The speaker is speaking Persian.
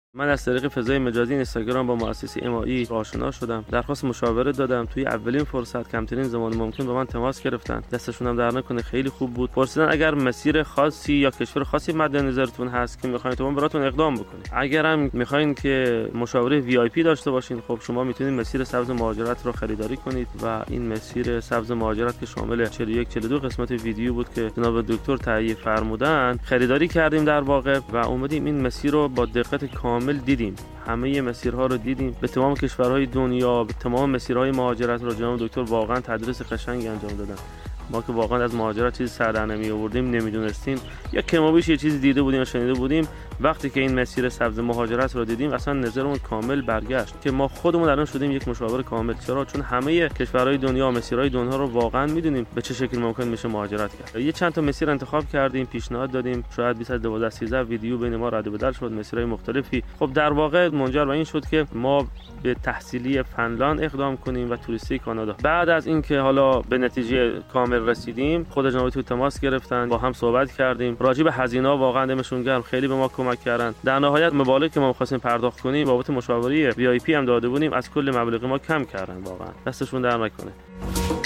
من از طریق فضای مجازی اینستاگرام با مؤسسه امایی آشنا شدم. درخواست مشاوره دادم. توی اولین فرصت کمترین زمان ممکن با من تماس گرفتن. دستشون هم در نکنه، خیلی خوب بود. پرسیدن اگر مسیر خاصی یا کشور خاصی مد نظرتون هست که می‌خواید تو براتون اقدام بکنید. اگرم می‌خواید که مشاوره وی آی پی داشته باشین، خب شما میتونید مسیر سبز مهاجرت رو خریداری کنید و این مسیر سبز مهاجرت که شامل 41 42 قسمت ویدیو بود که جناب دکتر تهیه فرمودن، خریداری کردیم در واقع و اومدیم این مسیر رو با دقت کامل دیدیم. همه مسیرها رو دیدیم، به تمام کشورهای دنیا، به تمام مسیرهای مهاجرت رو جناب دکتر واقعا تدریس قشنگی انجام دادن. ما که واقعا از مهاجرت چیزی سر در نمی آوردیم، نمیدونستیم یا کمابیش یه چیزی دیده بودیم یا شنیده بودیم، وقتی که این مسیر سبز مهاجرت رو دیدیم اصلا نظرمون کامل برگشت که ما خودمون الان شدیم یک مشاور کامل. چرا؟ چون همه کشورهای دنیا، مسیرهای دنیا رو واقعا میدونیم به چه شکل ممکن میشه مهاجرت کرد. یه چند تا مسیر انتخاب کردیم، پیشنهاد دادیم، شاید 20 از 12 13 ویدیو بین ما رد و بدل شد، مسیرهای مختلفی. خب در واقع منجر به این شد که ما به تحصیلی فنلاند اقدام کنیم و توریستی کانادا. بعد از اینکه حالا به نتیجه کامل رسیدیم، خود جناب تو تماس گرفتن، با هم صحبت کردیم. راجع به هزینه‌ها واقعا دمشون گرم، خیلی به ما کمک کردن. در نهایت مبالغی که ما می‌خواستیم پرداخت کنیم بابت مشاوره وی آی پی هم داده بودیم، از کل مبلغ ما کم کردن. واقعا دستشون در نکنه.